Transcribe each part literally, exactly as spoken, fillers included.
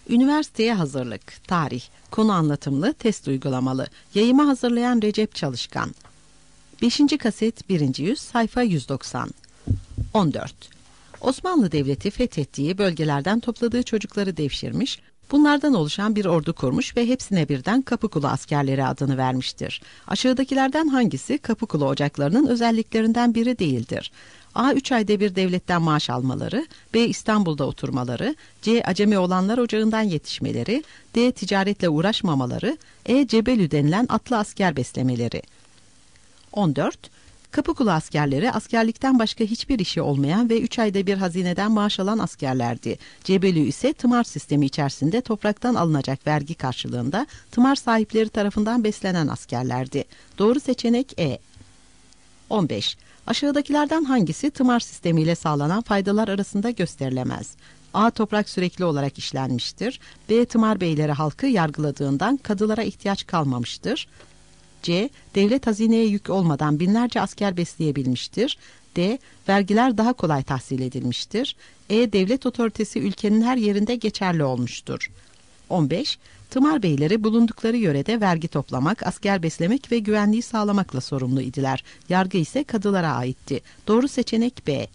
Üniversiteye hazırlık, tarih, konu anlatımlı, test uygulamalı. Yayıma hazırlayan Recep Çalışkan. beşinci kaset birinci yüz, sayfa yüz doksan. on dört. Osmanlı Devleti fethettiği bölgelerden topladığı çocukları devşirmiş, bunlardan oluşan bir ordu kurmuş ve hepsine birden Kapıkulu askerleri adını vermiştir. Aşağıdakilerden hangisi Kapıkulu ocaklarının özelliklerinden biri değildir? A. üç ayda bir devletten maaş almaları, B. İstanbul'da oturmaları, C. Acemi olanlar ocağından yetişmeleri, D. Ticaretle uğraşmamaları, E. Cebelü denilen atlı asker beslemeleri. on dört. Kapıkulu askerleri askerlikten başka hiçbir işi olmayan ve üç ayda bir hazineden maaş alan askerlerdi. Cebelü ise tımar sistemi içerisinde topraktan alınacak vergi karşılığında tımar sahipleri tarafından beslenen askerlerdi. Doğru seçenek E. on beş. Aşağıdakilerden hangisi tımar sistemiyle sağlanan faydalar arasında gösterilemez? A. Toprak sürekli olarak işlenmiştir. B. Tımar beyleri halkı yargıladığından kadılara ihtiyaç kalmamıştır. C. Devlet hazineye yük olmadan binlerce asker besleyebilmiştir. D. Vergiler daha kolay tahsil edilmiştir. E. Devlet otoritesi ülkenin her yerinde geçerli olmuştur. on beş. Tımar beyleri bulundukları yörede vergi toplamak, asker beslemek ve güvenliği sağlamakla sorumlu idiler. Yargı ise kadılara aitti. Doğru seçenek B.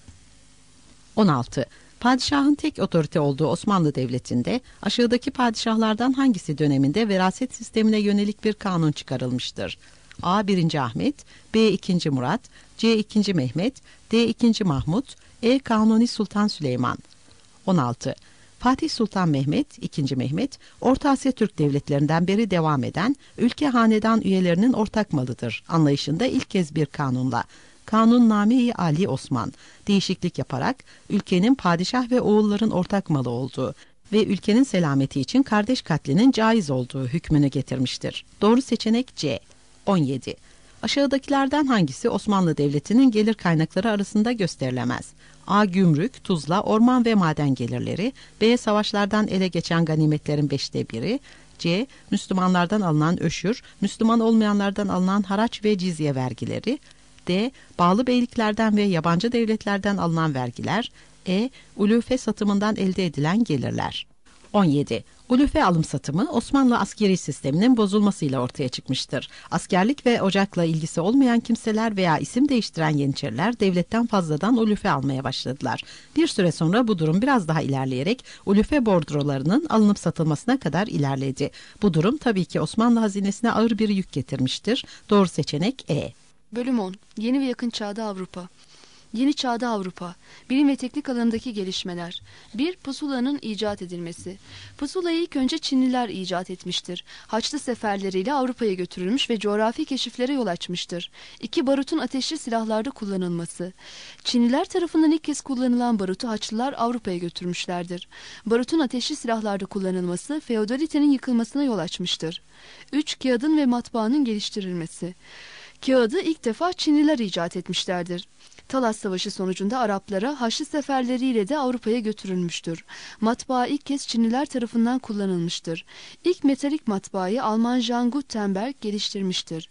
on altı. Padişahın tek otorite olduğu Osmanlı Devleti'nde aşağıdaki padişahlardan hangisi döneminde veraset sistemine yönelik bir kanun çıkarılmıştır? A. birinci. Ahmet, B. ikinci. Murat, C. ikinci. Mehmet, D. ikinci. Mahmut, E. Kanuni Sultan Süleyman. on altı. Fatih Sultan Mehmet, ikinci. Mehmet, Orta Asya Türk devletlerinden beri devam eden ülke hanedan üyelerinin ortak malıdır anlayışında ilk kez bir kanunla Kanunname-i Ali Osman değişiklik yaparak ülkenin padişah ve oğulların ortak malı olduğu ve ülkenin selameti için kardeş katlinin caiz olduğu hükmünü getirmiştir. Doğru seçenek C. on yedi. Aşağıdakilerden hangisi Osmanlı Devleti'nin gelir kaynakları arasında gösterilemez? A. Gümrük, tuzla, orman ve maden gelirleri. B. Savaşlardan ele geçen ganimetlerin beşte biri. C. Müslümanlardan alınan öşür, Müslüman olmayanlardan alınan haraç ve cizye vergileri. D. Bağlı beyliklerden ve yabancı devletlerden alınan vergiler. E. Ulufe satımından elde edilen gelirler. on yedi. Ulufe alım satımı Osmanlı askeri sisteminin bozulmasıyla ortaya çıkmıştır. Askerlik ve ocakla ilgisi olmayan kimseler veya isim değiştiren yeniçeriler devletten fazladan ulufe almaya başladılar. Bir süre sonra bu durum biraz daha ilerleyerek ulufe bordrolarının alınıp satılmasına kadar ilerledi. Bu durum tabii ki Osmanlı hazinesine ağır bir yük getirmiştir. Doğru seçenek E. Bölüm on. Yeni ve yakın çağda Avrupa. Yeni çağda Avrupa. Bilim ve teknik alanındaki gelişmeler. bir. Pusulanın icat edilmesi. Pusulayı ilk önce Çinliler icat etmiştir. Haçlı seferleriyle Avrupa'ya götürülmüş ve coğrafi keşiflere yol açmıştır. iki. Barutun ateşli silahlarda kullanılması. Çinliler tarafından ilk kez kullanılan barutu Haçlılar Avrupa'ya götürmüşlerdir. Barutun ateşli silahlarda kullanılması feodalitenin yıkılmasına yol açmıştır. üç. Kağıdın ve matbaanın geliştirilmesi. Kağıdı ilk defa Çinliler icat etmişlerdir. Talas Savaşı sonucunda Araplara Haçlı seferleriyle de Avrupa'ya götürülmüştür. Matbaa ilk kez Çinliler tarafından kullanılmıştır. İlk metalik matbaayı Alman Jean Gutenberg geliştirmiştir.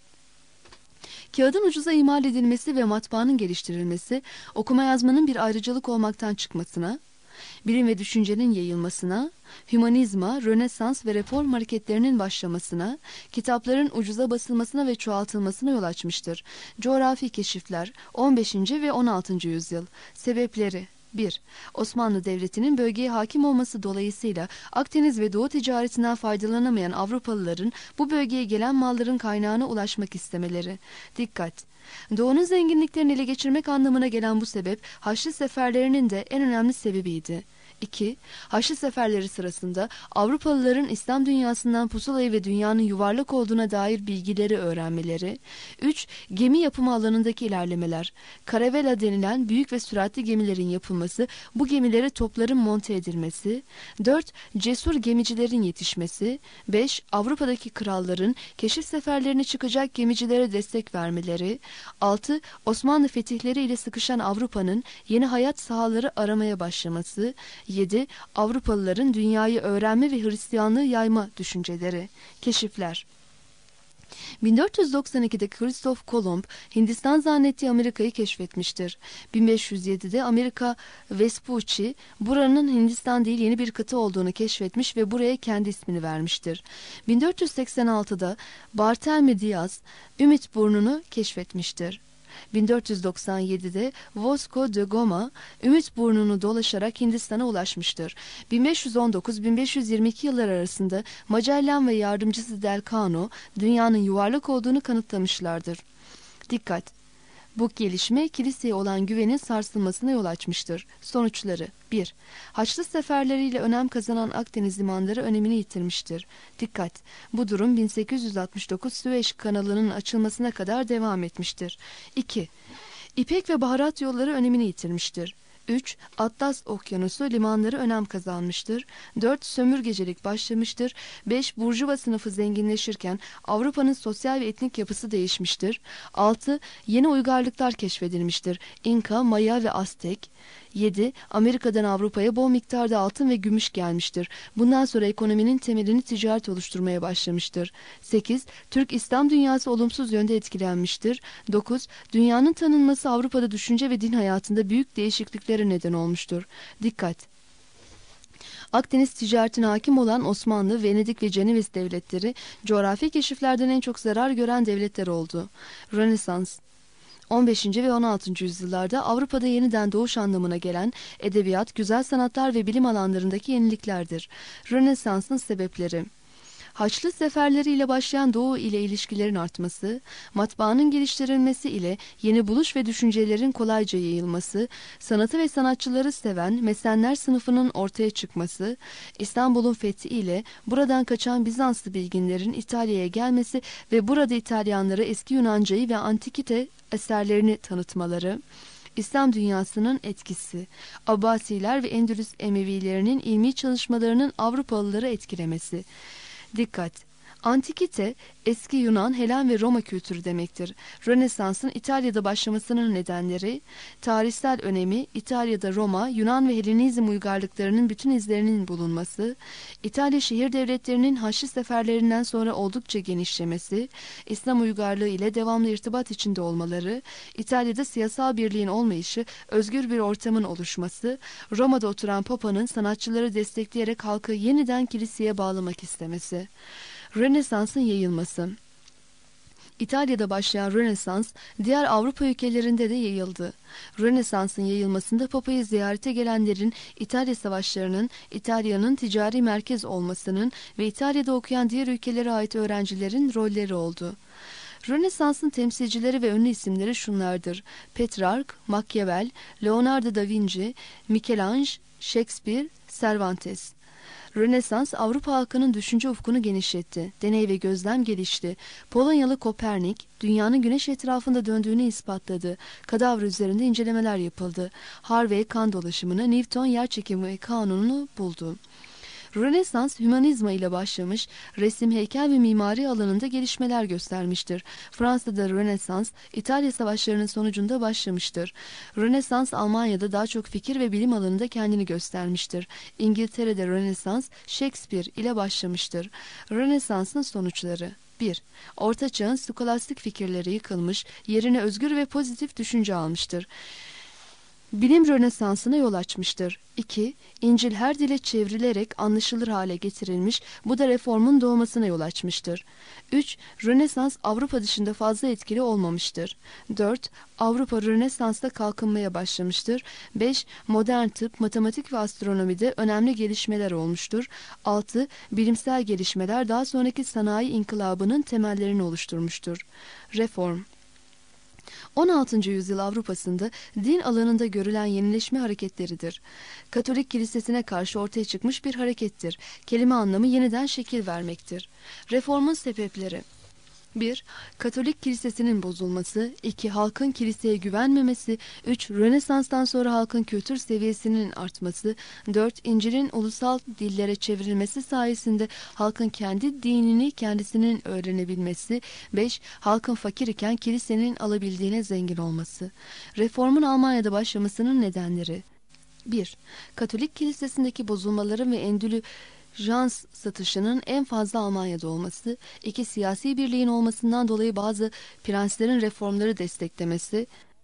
Kağıdın ucuza imal edilmesi ve matbaanın geliştirilmesi, okuma yazmanın bir ayrıcalık olmaktan çıkmasına, bilim ve düşüncenin yayılmasına, hümanizma, Rönesans ve reform hareketlerinin başlamasına, kitapların ucuza basılmasına ve çoğaltılmasına yol açmıştır. Coğrafi keşifler on beşinci ve on altıncı yüzyıl. Sebepleri: bir. Osmanlı Devleti'nin bölgeye hakim olması dolayısıyla Akdeniz ve Doğu ticaretinden faydalanamayan Avrupalıların bu bölgeye gelen malların kaynağına ulaşmak istemeleri. Dikkat! Doğu'nun zenginliklerini ele geçirmek anlamına gelen bu sebep Haçlı seferlerinin de en önemli sebebiydi. iki. Haçlı seferleri sırasında Avrupalıların İslam dünyasından pusulayı ve dünyanın yuvarlak olduğuna dair bilgileri öğrenmeleri. üç. Gemi yapımı alanındaki ilerlemeler. Karavela denilen büyük ve süratli gemilerin yapılması, bu gemilere topların monte edilmesi. dört. Cesur gemicilerin yetişmesi. beş. Avrupa'daki kralların keşif seferlerine çıkacak gemicilere destek vermeleri. altı. Osmanlı fetihleri ile sıkışan Avrupa'nın yeni hayat sahaları aramaya başlaması. yedi. Avrupalıların dünyayı öğrenme ve Hristiyanlığı yayma düşünceleri. Keşifler. bin dört yüz doksan ikide Christoph Kolomb Hindistan zannettiği Amerika'yı keşfetmiştir. bin beş yüz yedide Amerika Vespucci buranın Hindistan değil yeni bir kıta olduğunu keşfetmiş ve buraya kendi ismini vermiştir. bin dört yüz seksen altıda Barthélemy Diaz Ümitburnu'nu keşfetmiştir. bin dört yüz doksan yedide Vasco da Gama Ümitburnu'nu dolaşarak Hindistan'a ulaşmıştır. bin beş yüz on dokuz bin beş yüz yirmi iki yıllar arasında Magellan ve yardımcısı Del Cano dünyanın yuvarlak olduğunu kanıtlamışlardır. Dikkat! Bu gelişme kiliseye olan güvenin sarsılmasına yol açmıştır. Sonuçları: bir Haçlı seferleriyle önem kazanan Akdeniz limanları önemini yitirmiştir. Dikkat! Bu durum bin sekiz yüz altmış dokuz Süveyş kanalının açılmasına kadar devam etmiştir. iki İpek ve baharat yolları önemini yitirmiştir. üç Atlas Okyanusu limanları önem kazanmıştır. dört Sömürgecilik başlamıştır. beş Burjuva sınıfı zenginleşirken Avrupa'nın sosyal ve etnik yapısı değişmiştir. altı Yeni uygarlıklar keşfedilmiştir. İnka, Maya ve Aztek. yedi Amerika'dan Avrupa'ya bol miktarda altın ve gümüş gelmiştir. Bundan sonra ekonominin temelini ticaret oluşturmaya başlamıştır. sekiz Türk İslam dünyası olumsuz yönde etkilenmiştir. dokuz Dünyanın tanınması Avrupa'da düşünce ve din hayatında büyük değişikliklere neden olmuştur. Dikkat! Akdeniz ticaretine hakim olan Osmanlı, Venedik ve Ceneviz devletleri coğrafi keşiflerden en çok zarar gören devletler oldu. Rönesans on beşinci ve on altıncı yüzyıllarda Avrupa'da yeniden doğuş anlamına gelen edebiyat, güzel sanatlar ve bilim alanlarındaki yeniliklerdir. Rönesans'ın sebepleri: Haçlı seferleriyle başlayan Doğu ile ilişkilerin artması, matbaanın geliştirilmesi ile yeni buluş ve düşüncelerin kolayca yayılması, sanatı ve sanatçıları seven mesenler sınıfının ortaya çıkması, İstanbul'un fethi ile buradan kaçan Bizanslı bilginlerin İtalya'ya gelmesi ve burada İtalyanlara eski Yunancayı ve antikite eserlerini tanıtmaları, İslam dünyasının etkisi, Abbasiler ve Endülüs Emevilerinin ilmi çalışmalarının Avrupalıları etkilemesi. Dikkat! Antikite, eski Yunan, Helen ve Roma kültürü demektir. Rönesans'ın İtalya'da başlamasının nedenleri: tarihsel önemi, İtalya'da Roma, Yunan ve Helenizm uygarlıklarının bütün izlerinin bulunması, İtalya şehir devletlerinin Haçlı seferlerinden sonra oldukça genişlemesi, İslam uygarlığı ile devamlı irtibat içinde olmaları, İtalya'da siyasal birliğin olmayışı, özgür bir ortamın oluşması, Roma'da oturan Papa'nın sanatçıları destekleyerek halkı yeniden kiliseye bağlamak istemesi. Rönesans'ın yayılması. İtalya'da başlayan Rönesans, diğer Avrupa ülkelerinde de yayıldı. Rönesans'ın yayılmasında Papa'yı ziyarete gelenlerin İtalya savaşlarının, İtalya'nın ticari merkez olmasının ve İtalya'da okuyan diğer ülkelere ait öğrencilerin rolleri oldu. Rönesans'ın temsilcileri ve ünlü isimleri şunlardır: Petrarch, Machiavelli, Leonardo da Vinci, Michelangelo, Shakespeare, Cervantes. Rönesans, Avrupa halkının düşünce ufkunu genişletti. Deney ve gözlem gelişti. Polonyalı Kopernik, dünyanın güneş etrafında döndüğünü ispatladı. Kadavra üzerinde incelemeler yapıldı. Harvey kan dolaşımını, Newton yerçekimi kanununu buldu. Rönesans, hümanizma ile başlamış, resim, heykel ve mimari alanında gelişmeler göstermiştir. Fransa'da Rönesans, İtalya savaşlarının sonucunda başlamıştır. Rönesans, Almanya'da daha çok fikir ve bilim alanında kendini göstermiştir. İngiltere'de Rönesans, Shakespeare ile başlamıştır. Rönesans'ın sonuçları: bir Orta Çağ'ın skolastik fikirleri yıkılmış, yerine özgür ve pozitif düşünce almıştır. Bilim Rönesansı'na yol açmıştır. iki İncil her dile çevrilerek anlaşılır hale getirilmiş, bu da reformun doğmasına yol açmıştır. üç Rönesans Avrupa dışında fazla etkili olmamıştır. dört Avrupa Rönesans'ta kalkınmaya başlamıştır. beş Modern tıp, matematik ve astronomide önemli gelişmeler olmuştur. altı Bilimsel gelişmeler daha sonraki sanayi inkılabının temellerini oluşturmuştur. Reform on altıncı yüzyıl Avrupa'sında din alanında görülen yenileşme hareketleridir. Katolik kilisesine karşı ortaya çıkmış bir harekettir. Kelime anlamı yeniden şekil vermektir. Reformun sebepleri: bir Katolik kilisesinin bozulması. iki Halkın kiliseye güvenmemesi. üç Rönesans'tan sonra halkın kültür seviyesinin artması. dört İncil'in ulusal dillere çevrilmesi sayesinde halkın kendi dinini kendisinin öğrenebilmesi. beş Halkın fakir iken kilisenin alabildiğine zengin olması. Reformun Almanya'da başlamasının nedenleri: bir Katolik kilisesindeki bozulmaların ve Endülü Jans satışının en fazla Almanya'da olması, iki siyasi birliğin olmasından dolayı bazı prenslerin reformları desteklemesi,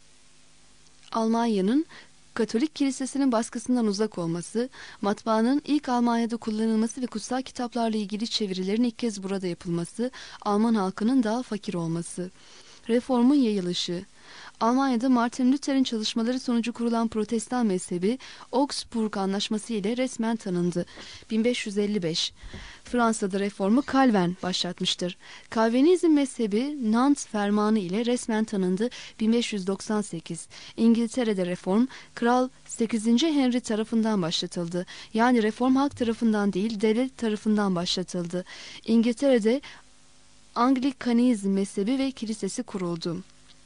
Almanya'nın Katolik kilisesinin baskısından uzak olması, matbaanın ilk Almanya'da kullanılması ve kutsal kitaplarla ilgili çevirilerin ilk kez burada yapılması, Alman halkının daha fakir olması. Reformun yayılışı. Almanya'da Martin Luther'in çalışmaları sonucu kurulan Protestan mezhebi Augsburg Anlaşması ile resmen tanındı. bin beş yüz elli beş. Fransa'da reformu Calvin başlatmıştır. Calvinizm mezhebi Nantes Fermanı ile resmen tanındı. bin beş yüz doksan sekiz. İngiltere'de reform Kral sekizinci. Henry tarafından başlatıldı. Yani reform halk tarafından değil, devlet tarafından başlatıldı. İngiltere'de Anglikanizm mezhebi ve kilisesi kuruldu.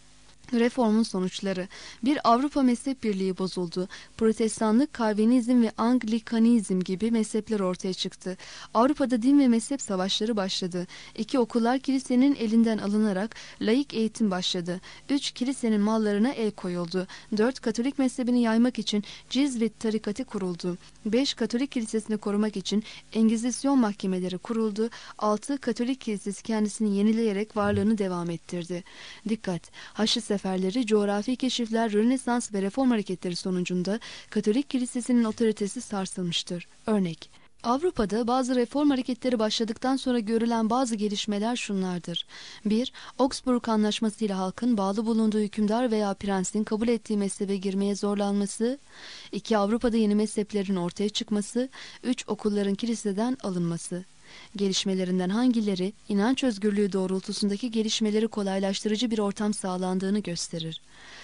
Reformun sonuçları. Bir Avrupa mezhep birliği bozuldu. Protestanlık, Kalvinizm ve Anglikanizm gibi mezhepler ortaya çıktı. Avrupa'da din ve mezhep savaşları başladı. İki Okullar kilisenin elinden alınarak laik eğitim başladı. Üç Kilisenin mallarına el koyuldu. Dört Katolik mezhebini yaymak için Cizvit tarikatı kuruldu. Beş Katolik kilisesini korumak için Engizisyon mahkemeleri kuruldu. Altı Katolik kilisesi kendisini yenileyerek varlığını devam ettirdi. Dikkat! Haçlı seferleri, coğrafi keşifler, Rönesans ve reform hareketleri sonucunda Katolik kilisesinin otoritesi sarsılmıştır. Örnek: Avrupa'da bazı reform hareketleri başladıktan sonra görülen bazı gelişmeler şunlardır. bir Augsburg Anlaşması ile halkın bağlı bulunduğu hükümdar veya prensin kabul ettiği mezhebe girmeye zorlanması. iki Avrupa'da yeni mezheplerin ortaya çıkması. üç Okulların kiliseden alınması. Gelişmelerinden hangileri inanç özgürlüğü doğrultusundaki gelişmeleri kolaylaştırıcı bir ortam sağlandığını gösterir?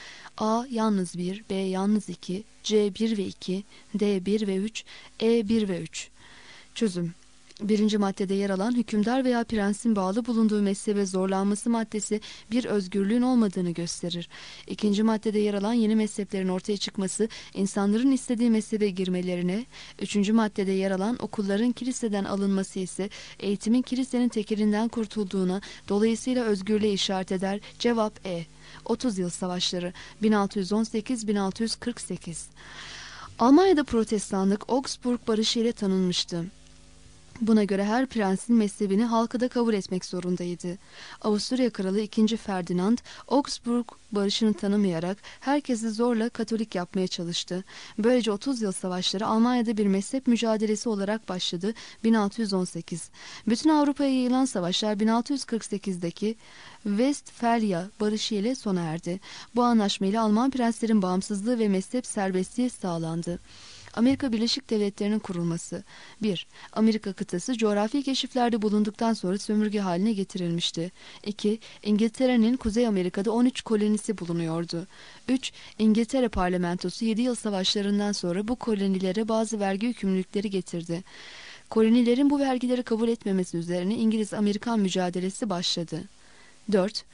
A. Yalnız bir, B. Yalnız iki, C. bir ve iki, D. bir ve üç, E. bir ve üç. Çözüm. Birinci maddede yer alan hükümdar veya prensin bağlı bulunduğu mezhebe zorlanması maddesi bir özgürlüğün olmadığını gösterir. İkinci maddede yer alan yeni mezheplerin ortaya çıkması insanların istediği mezhebe girmelerine, üçüncü maddede yer alan okulların kiliseden alınması ise eğitimin kilisenin tekerinden kurtulduğuna, dolayısıyla özgürlüğe işaret eder. Cevap E. otuz Yıl Savaşları bin altı yüz on sekiz bin altı yüz kırk sekiz. Almanya'da Protestanlık Augsburg Barışı ile tanınmıştı. Buna göre her prensin mezhebini halkı da kabul etmek zorundaydı. Avusturya Kralı ikinci. Ferdinand, Augsburg Barışı'nı tanımayarak herkesi zorla Katolik yapmaya çalıştı. Böylece otuz Yıl Savaşları Almanya'da bir mezhep mücadelesi olarak başladı bin altı yüz on sekiz. Bütün Avrupa'ya yayılan savaşlar bin altı yüz kırk sekizdeki Westfalia Barışı ile sona erdi. Bu anlaşma ile Alman prenslerin bağımsızlığı ve mezhep serbestliği sağlandı. Amerika Birleşik Devletleri'nin kurulması. bir Amerika kıtası coğrafi keşiflerde bulunduktan sonra sömürge haline getirilmişti. iki İngiltere'nin Kuzey Amerika'da on üç kolonisi bulunuyordu. üç İngiltere parlamentosu yedi Yıl Savaşlarından sonra bu kolonilere bazı vergi yükümlülükleri getirdi. Kolonilerin bu vergileri kabul etmemesi üzerine İngiliz-Amerikan mücadelesi başladı. dört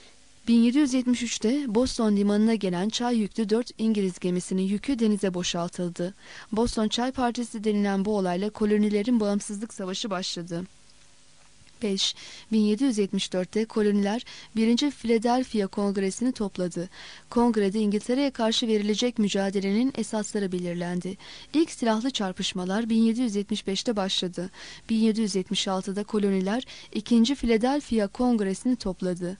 bin yedi yüz yetmiş üçte Boston limanına gelen çay yüklü dört İngiliz gemisinin yükü denize boşaltıldı. Boston Çay Partisi denilen bu olayla kolonilerin bağımsızlık savaşı başladı. beş bin yedi yüz yetmiş dörtte koloniler birinci. Philadelphia Kongresi'ni topladı. Kongrede İngiltere'ye karşı verilecek mücadelenin esasları belirlendi. İlk silahlı çarpışmalar bin yedi yüz yetmiş beşte başladı. bin yedi yüz yetmiş altıda koloniler ikinci. Philadelphia Kongresi'ni topladı.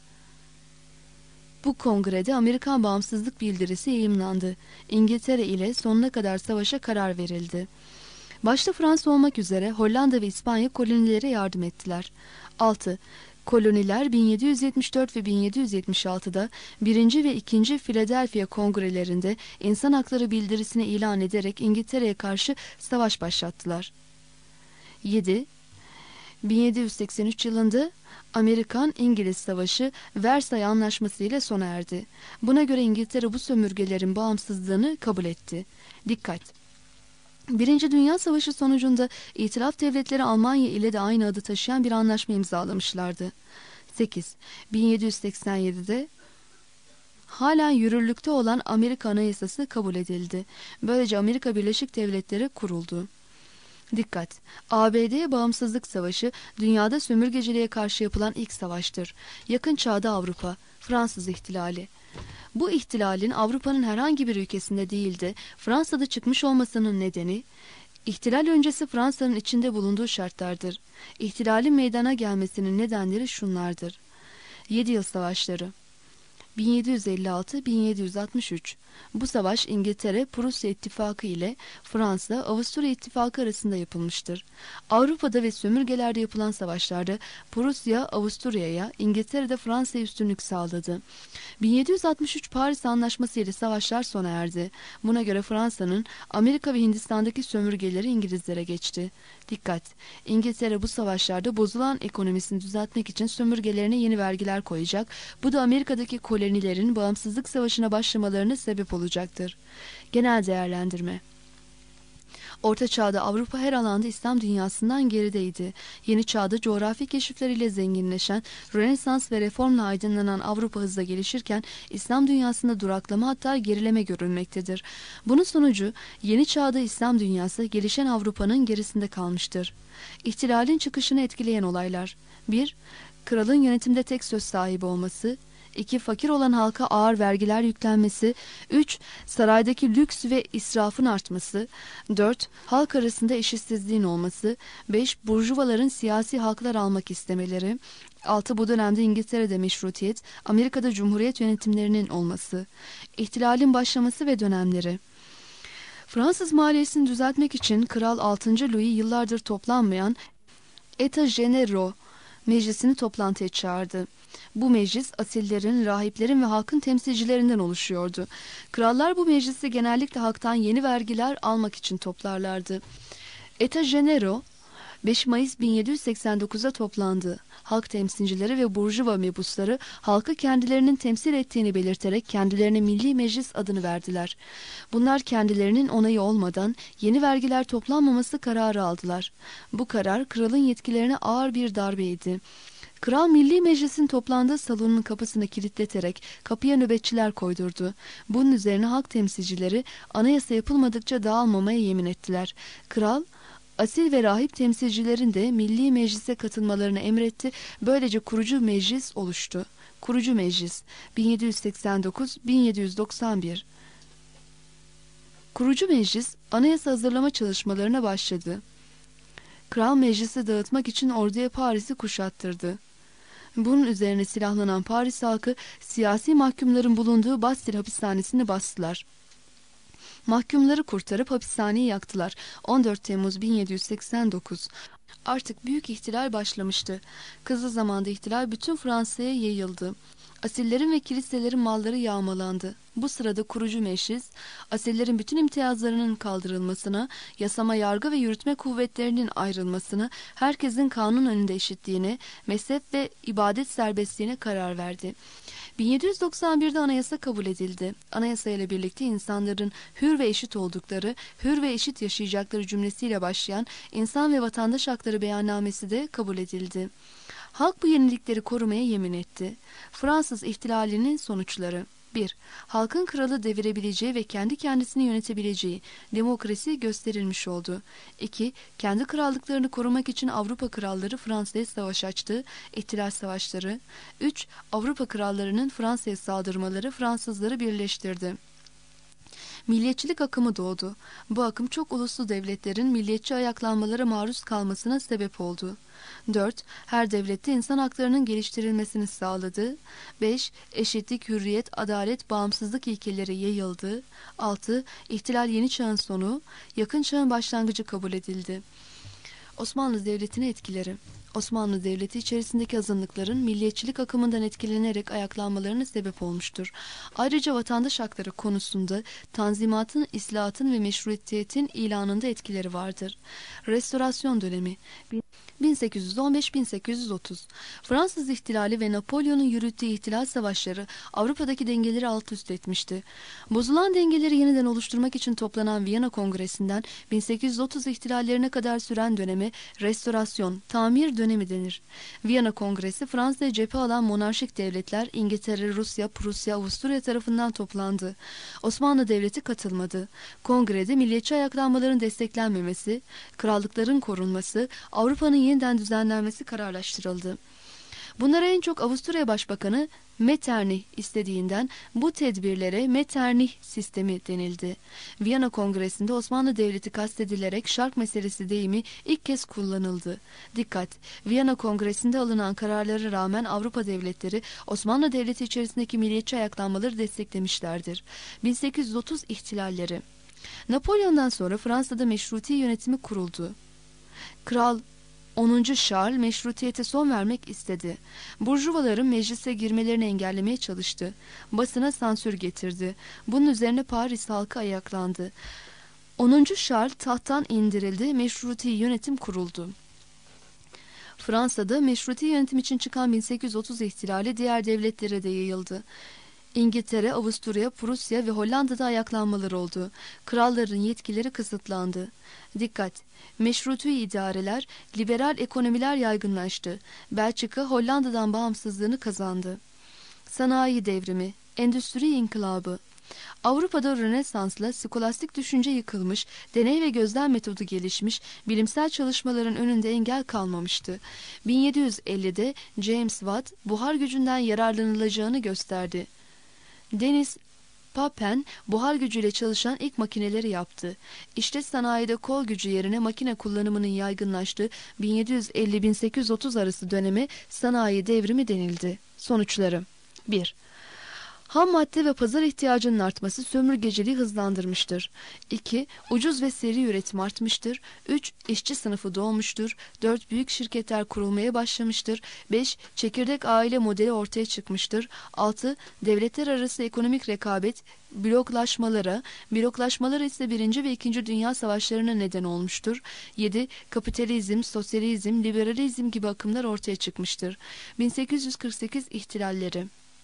Bu kongrede Amerikan bağımsızlık bildirisi yayımlandı. İngiltere ile sonuna kadar savaşa karar verildi. Başta Fransa olmak üzere Hollanda ve İspanya kolonilere yardım ettiler. altı Koloniler bin yedi yüz yetmiş dört ve bin yedi yüz yetmiş altıda birinci ve ikinci. Philadelphia kongrelerinde insan hakları bildirisini ilan ederek İngiltere'ye karşı savaş başlattılar. yedi bin yedi yüz seksen üç yılında Amerikan-İngiliz Savaşı Versay Anlaşması ile sona erdi. Buna göre İngiltere bu sömürgelerin bağımsızlığını kabul etti. Dikkat! Birinci Dünya Savaşı sonucunda İtilaf Devletleri Almanya ile de aynı adı taşıyan bir anlaşma imzalamışlardı. sekiz bin yedi yüz seksen yedide halen yürürlükte olan Amerika Anayasası kabul edildi. Böylece Amerika Birleşik Devletleri kuruldu. Dikkat! A B D Bağımsızlık Savaşı dünyada sömürgeciliğe karşı yapılan ilk savaştır. Yakın çağda Avrupa, Fransız ihtilali. Bu ihtilalin Avrupa'nın herhangi bir ülkesinde değil de Fransa'da çıkmış olmasının nedeni İhtilal öncesi Fransa'nın içinde bulunduğu şartlardır. İhtilalin meydana gelmesinin nedenleri şunlardır. Yedi Yıl Savaşları bin yedi yüz elli altı bin yedi yüz altmış üç. Bu savaş İngiltere, Prusya İttifakı ile Fransa, Avusturya İttifakı arasında yapılmıştır. Avrupa'da ve sömürgelerde yapılan savaşlarda Prusya, Avusturya'ya, İngiltere de Fransa'ya üstünlük sağladı. bin yedi yüz altmış üç Paris Anlaşması ile savaşlar sona erdi. Buna göre Fransa'nın Amerika ve Hindistan'daki sömürgeleri İngilizlere geçti. Dikkat! İngiltere bu savaşlarda bozulan ekonomisini düzeltmek için sömürgelerine yeni vergiler koyacak. Bu da Amerika'daki kolonilerin bağımsızlık savaşına başlamalarına sebep olacaktır. Genel değerlendirme. Orta Çağ'da Avrupa her alanda İslam dünyasından gerideydi. Yeni Çağ'da coğrafi keşifleriyle zenginleşen, Rönesans ve reformla aydınlanan Avrupa hızla gelişirken İslam dünyasında duraklama hatta gerileme görülmektedir. Bunun sonucu Yeni Çağ'da İslam dünyası gelişen Avrupa'nın gerisinde kalmıştır. İhtilalin çıkışını etkileyen olaylar: bir Kralın yönetimde tek söz sahibi olması. iki Fakir olan halka ağır vergiler yüklenmesi. üç Saraydaki lüks ve israfın artması. dört Halk arasında eşitsizliğin olması. beş Burjuvaların siyasi haklar almak istemeleri. altı Bu dönemde İngiltere'de meşrutiyet, Amerika'da cumhuriyet yönetimlerinin olması. İhtilalin başlaması ve dönemleri. Fransız maliyesini düzeltmek için Kral altıncı Louis yıllardır toplanmayan États Généraux meclisini toplantıya çağırdı. Bu meclis asillerin, rahiplerin ve halkın temsilcilerinden oluşuyordu. Krallar bu meclisi genellikle halktan yeni vergiler almak için toplarlardı. États Généraux beş Mayıs bin yedi yüz seksen dokuz'da toplandı. Halk temsilcileri ve burjuva mebusları halkı kendilerinin temsil ettiğini belirterek kendilerine Milli Meclis adını verdiler. Bunlar kendilerinin onayı olmadan yeni vergiler toplanmaması kararı aldılar. Bu karar kralın yetkilerine ağır bir darbeydi. Kral Milli Meclis'in toplandığı salonun kapısını kilitleterek kapıya nöbetçiler koydurdu. Bunun üzerine halk temsilcileri anayasa yapılmadıkça dağılmamaya yemin ettiler. Kral asil ve rahip temsilcilerin de Milli Meclis'e katılmalarını emretti. Böylece kurucu meclis oluştu. Kurucu Meclis bin yedi yüz seksen dokuz bin yedi yüz doksan bir. Kurucu Meclis anayasa hazırlama çalışmalarına başladı. Kral meclisi dağıtmak için orduya Paris'i kuşattırdı. Bunun üzerine silahlanan Paris halkı siyasi mahkumların bulunduğu Bastille hapishanesini bastılar. Mahkumları kurtarıp hapishaneyi yaktılar. on dört Temmuz bin yedi yüz seksen dokuz. Artık büyük ihtilal başlamıştı. Kısa zamanda ihtilal bütün Fransa'ya yayıldı. Asillerin ve kiliselerin malları yağmalandı. Bu sırada kurucu meclis, asillerin bütün imtiyazlarının kaldırılmasına, yasama, yargı ve yürütme kuvvetlerinin ayrılmasına, herkesin kanun önünde eşitliğine, mezhep ve ibadet serbestliğine karar verdi. bin yedi yüz doksan bir'de anayasa kabul edildi. Anayasa ile birlikte insanların hür ve eşit oldukları, hür ve eşit yaşayacakları cümlesiyle başlayan İnsan ve Vatandaş Hakları Beyannamesi de kabul edildi. Halk bu yenilikleri korumaya yemin etti. Fransız ihtilalinin sonuçları: bir Halkın kralı devirebileceği ve kendi kendisini yönetebileceği demokrasi gösterilmiş oldu. iki Kendi krallıklarını korumak için Avrupa kralları Fransa'ya savaş açtı. İhtilal savaşları. üç Avrupa krallarının Fransa'ya saldırmaları Fransızları birleştirdi. Milliyetçilik akımı doğdu. Bu akım çok uluslu devletlerin milliyetçi ayaklanmalara maruz kalmasına sebep oldu. dört Her devlette insan haklarının geliştirilmesini sağladı. beş Eşitlik, hürriyet, adalet, bağımsızlık ilkeleri yayıldı. altı İhtilal yeni çağın sonu, yakın çağın başlangıcı kabul edildi. Osmanlı Devleti'ne etkileri: Osmanlı Devleti içerisindeki azınlıkların milliyetçilik akımından etkilenerek ayaklanmalarına sebep olmuştur. Ayrıca vatandaş hakları konusunda Tanzimat'ın, islahatın ve meşrutiyetin ilanında etkileri vardır. Restorasyon dönemi bin sekiz yüz on beş bin sekiz yüz otuz. Fransız ihtilali ve Napolyon'un yürüttüğü ihtilal savaşları Avrupa'daki dengeleri alt üst etmişti. Bozulan dengeleri yeniden oluşturmak için toplanan Viyana Kongresi'nden bin sekiz yüz otuz ihtilallerine kadar süren döneme restorasyon, tamir dönemi denir. Viyana Kongresi, Fransa'ya cephe alan monarşik devletler İngiltere, Rusya, Prusya, Avusturya tarafından toplandı. Osmanlı Devleti katılmadı. Kongrede milliyetçi ayaklanmaların desteklenmemesi, krallıkların korunması, Avrupa'nın yeniden düzenlenmesi kararlaştırıldı. Bunlara en çok Avusturya Başbakanı Metternich istediğinden bu tedbirlere Metternich sistemi denildi. Viyana Kongresi'nde Osmanlı Devleti kastedilerek şark meselesi deyimi ilk kez kullanıldı. Dikkat! Viyana Kongresi'nde alınan kararlara rağmen Avrupa devletleri Osmanlı Devleti içerisindeki milliyetçi ayaklanmaları desteklemişlerdir. bin sekiz yüz otuz ihtilalleri. Napolyon'dan sonra Fransa'da meşruti yönetimi kuruldu. Kral onuncu Charles meşrutiyete son vermek istedi. Burjuvaların meclise girmelerini engellemeye çalıştı. Basına sansür getirdi. Bunun üzerine Paris halkı ayaklandı. onuncu Charles tahttan indirildi. Meşruti yönetim kuruldu. Fransa'da meşruti yönetim için çıkan bin sekiz yüz otuz ihtilali diğer devletlere de yayıldı. İngiltere, Avusturya, Prusya ve Hollanda'da ayaklanmalar oldu. Kralların yetkileri kısıtlandı. Dikkat! Meşruti idareler, liberal ekonomiler yaygınlaştı. Belçika, Hollanda'dan bağımsızlığını kazandı. Sanayi devrimi, endüstri inkılabı. Avrupa'da Rönesans'la skolastik düşünce yıkılmış, deney ve gözlem metodu gelişmiş, bilimsel çalışmaların önünde engel kalmamıştı. bin yedi yüz ellide James Watt, buhar gücünden yararlanılacağını gösterdi. Deniz Papen, buhar gücüyle çalışan ilk makineleri yaptı. İşte sanayide kol gücü yerine makine kullanımının yaygınlaştığı bin yedi yüz elli bin sekiz yüz otuz arası döneme sanayi devrimi denildi. Sonuçları: bir Ham madde ve pazar ihtiyacının artması sömürgeciliği hızlandırmıştır. iki Ucuz ve seri üretim artmıştır. üç İşçi sınıfı doğmuştur. dört Büyük şirketler kurulmaya başlamıştır. beş Çekirdek aile modeli ortaya çıkmıştır. altı Devletler arası ekonomik rekabet bloklaşmalara, bloklaşmalar ise birinci ve ikinci Dünya Savaşlarına neden olmuştur. yedi Kapitalizm, sosyalizm, liberalizm gibi akımlar ortaya çıkmıştır. bin sekiz yüz kırk sekiz ihtilalleri.